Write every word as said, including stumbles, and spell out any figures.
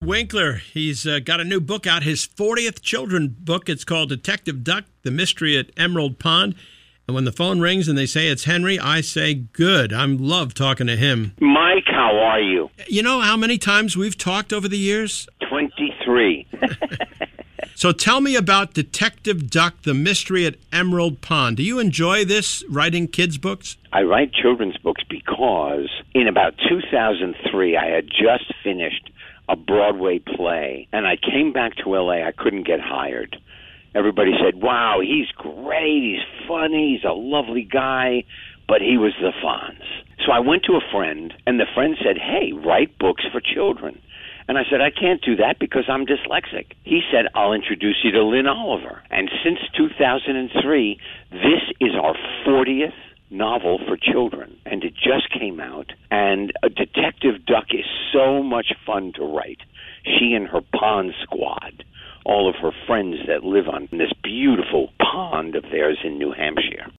Winkler, he's uh, got a new book out, his fortieth children's book. It's called Detective Duck, The Mystery at Emerald Pond. And when the phone rings and they say it's Henry, I say, good. I love talking to him. Mike, how are you? You know how many times we've talked over the years? twenty-three. So tell me about Detective Duck, The Mystery at Emerald Pond. Do you enjoy this, writing kids' books? I write children's books because in about two thousand three, I had just finished a Broadway play, and I came back to L A. I couldn't get hired. Everybody said, wow, he's great, he's funny, he's a lovely guy, but he was the Fonz. So I went to a friend, and the friend said, hey, write books for children. And I said, I can't do that because I'm dyslexic. He said, I'll introduce you to Lynn Oliver. And since two thousand three, this is our fortieth novel for children, and it just came out. And a Detective Duck is so much fun to write. She and her pond squad, all of her friends that live on this beautiful pond of theirs in New Hampshire.